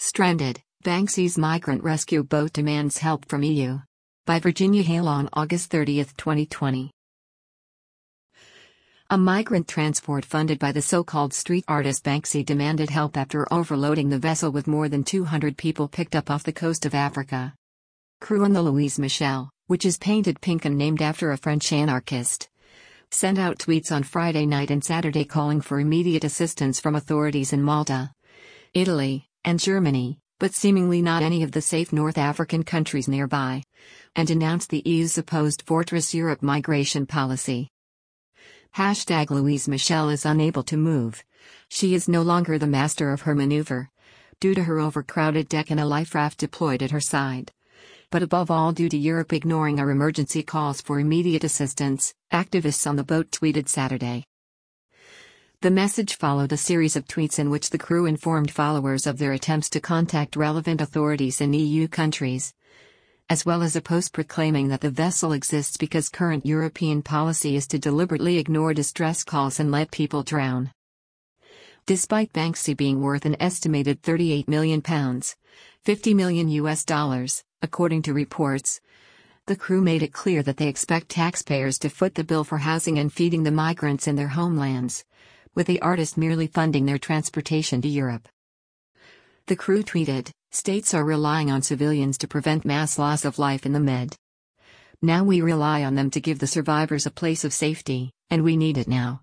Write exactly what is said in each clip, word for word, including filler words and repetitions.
Stranded, Banksy's migrant rescue boat demands help from E U. By Virginia Hale on August thirtieth, twenty twenty. A migrant transport funded by the so-called street artist Banksy demanded help after overloading the vessel with more than two hundred people picked up off the coast of Africa. Crew on the Louise Michel, which is painted pink and named after a French anarchist, sent out tweets on Friday night and Saturday calling for immediate assistance from authorities in Malta, Italy, and Germany, but seemingly not any of the safe North African countries nearby, and denounced the E U's supposed Fortress Europe migration policy. Hashtag Louise Michel is unable to move. She is no longer the master of her maneuver, due to her overcrowded deck and a life raft deployed at her side. But above all due to Europe ignoring our emergency calls for immediate assistance, activists on the boat tweeted Saturday. The message followed a series of tweets in which the crew informed followers of their attempts to contact relevant authorities in E U countries, as well as a post proclaiming that the vessel exists because current European policy is to deliberately ignore distress calls and let people drown. Despite Banksy being worth an estimated thirty-eight million pounds, fifty million U S dollars, according to reports, the crew made it clear that they expect taxpayers to foot the bill for housing and feeding the migrants in their homelands, with the artist merely funding their transportation to Europe. The crew tweeted, "States are relying on civilians to prevent mass loss of life in the Med. Now we rely on them to give the survivors a place of safety, and we need it now."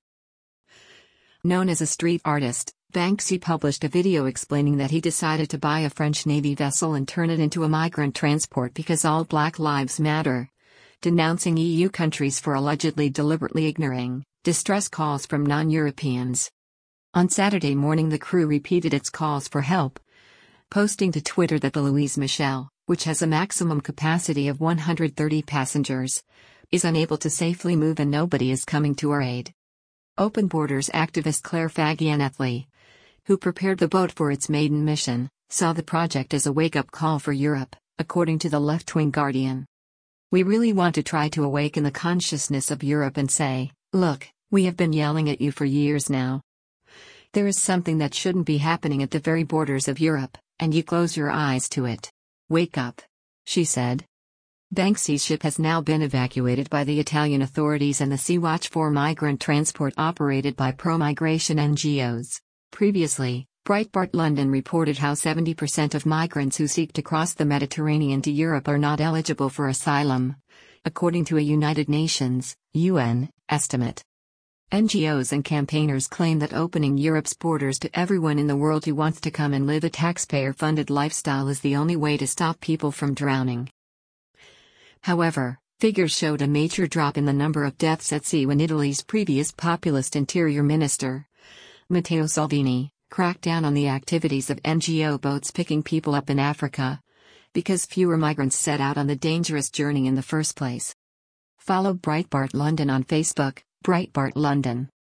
Known as a street artist, Banksy published a video explaining that he decided to buy a French Navy vessel and turn it into a migrant transport because all Black Lives Matter, denouncing E U countries for allegedly deliberately ignoring distress calls from non-Europeans. On Saturday morning the crew repeated its calls for help, posting to Twitter that the Louise Michel, which has a maximum capacity of one hundred thirty passengers, is unable to safely move and nobody is coming to our aid. Open Borders activist Claire Fagianethley, who prepared the boat for its maiden mission, saw the project as a wake-up call for Europe, according to the left-wing Guardian. "We really want to try to awaken the consciousness of Europe and say, look, we have been yelling at you for years now. There is something that shouldn't be happening at the very borders of Europe, and you close your eyes to it. Wake up," she said. Banksy's ship has now been evacuated by the Italian authorities and the Sea-Watch four migrant transport operated by pro-migration N G Os. Previously, Breitbart London reported how seventy percent of migrants who seek to cross the Mediterranean to Europe are not eligible for asylum, according to a United Nations (U N) estimate. N G Os and campaigners claim that opening Europe's borders to everyone in the world who wants to come and live a taxpayer-funded lifestyle is the only way to stop people from drowning. However, figures showed a major drop in the number of deaths at sea when Italy's previous populist interior minister, Matteo Salvini, cracked down on the activities of N G O boats picking people up in Africa, because fewer migrants set out on the dangerous journey in the first place. Follow Breitbart London on Facebook, Breitbart London.